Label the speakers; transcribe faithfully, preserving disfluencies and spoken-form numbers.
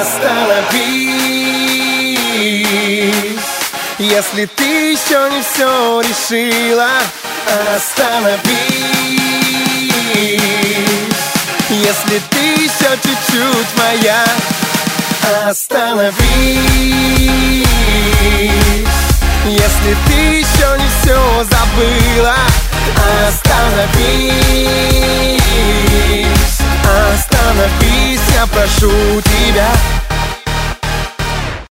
Speaker 1: Остановись, если ты еще не все решила. Остановись, если ты еще чуть-чуть моя. Остановись, если ты еще не все забыла. Остановись, остановись, я прошу тебя.